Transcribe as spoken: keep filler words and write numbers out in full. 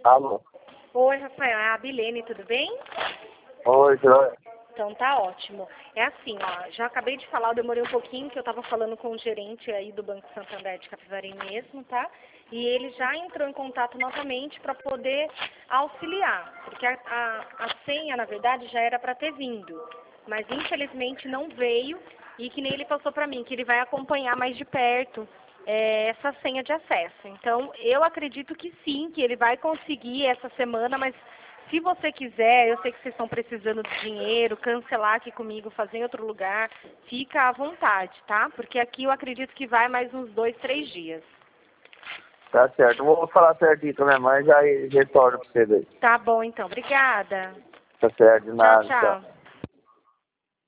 Alô? Oi, Rafael, é a Bilene, tudo bem? Oi, Joia. Então tá ótimo. É assim, ó, já acabei de falar, eu demorei um pouquinho, que eu tava falando com o gerente aí do Banco Santander de Capivari mesmo, tá? E ele já entrou em contato novamente para poder auxiliar, porque a, a, a senha, na verdade, já era para ter vindo, mas infelizmente não veio, e que nem ele passou para mim, que ele vai acompanhar mais de perto é, essa senha de acesso. Então, eu acredito que sim, que ele vai conseguir essa semana, mas se você quiser, eu sei que vocês estão precisando de dinheiro, cancelar aqui comigo, fazer em outro lugar, fica à vontade, tá? Porque aqui eu acredito que vai mais uns dois, três dias. Tá certo. Eu vou falar certinho com a minha mãe e já retorno pra você daí. Tá bom, então. Obrigada. Tá certo, de Tchau, nada, tchau. tchau.